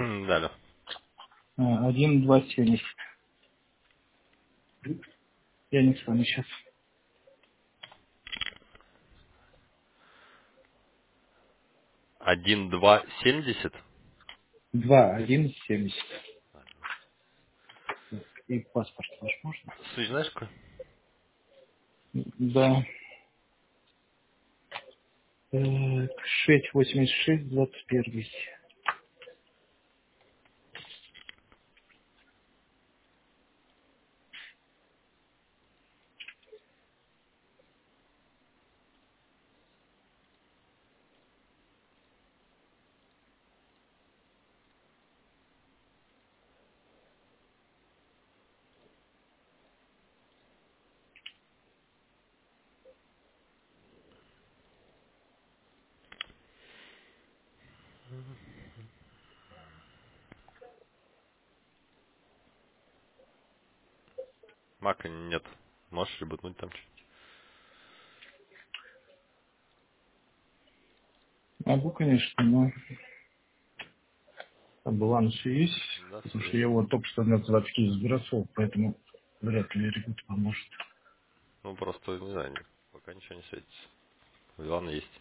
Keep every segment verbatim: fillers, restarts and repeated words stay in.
Да, да. А, один, два, семьдесят. Я не с вами сейчас. Один, два, семьдесят. Два, один, семьдесят. И паспорт ваш можно? Суть знаешь какой? Да. Так, шесть, восемьдесят шесть, двадцать первый. Мака нет. Можешь ребутнуть там что-нибудь? Могу, конечно, но там баланс есть, Да, потому все что я есть. его только что на заводские сбросил, поэтому вряд ли ребут поможет. Ну, просто, не знаю, не- пока ничего не светится. Главное есть.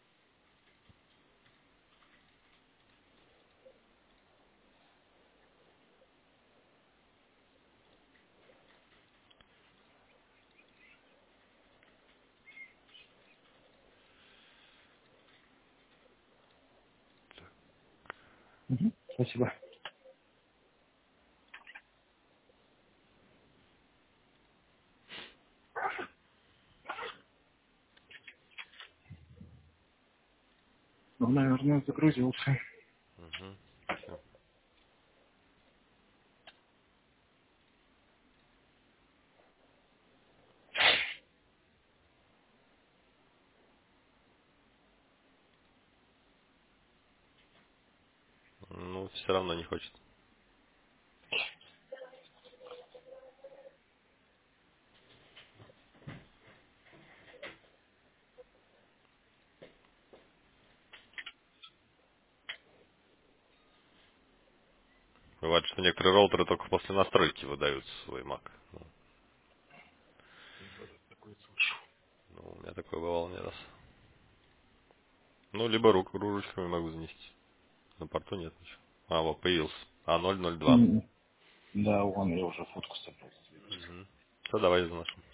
Мгм, спасибо. Ну, наверное, загрузился. Угу. Все. Ну, все равно не хочет. Бывает, что некоторые роутеры только после настройки выдают свой мак. Ну, ну, у меня такое бывало не раз. Ну, либо рук, ручками могу занести. На порту нет ничего. А, вот появился. А ноль ноль два. М, Да, вон, я уже фотку собрал. Угу. Все, давай за нашим.